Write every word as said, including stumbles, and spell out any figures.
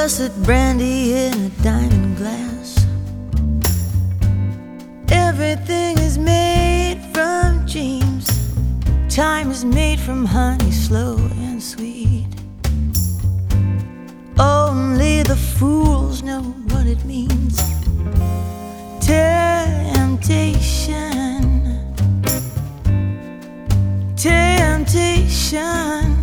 russet brandy in a diamond glass. Everything is made from dreams. Time is made from honey, slow and sweet. Only the fools know what it means. Temptation, temptation.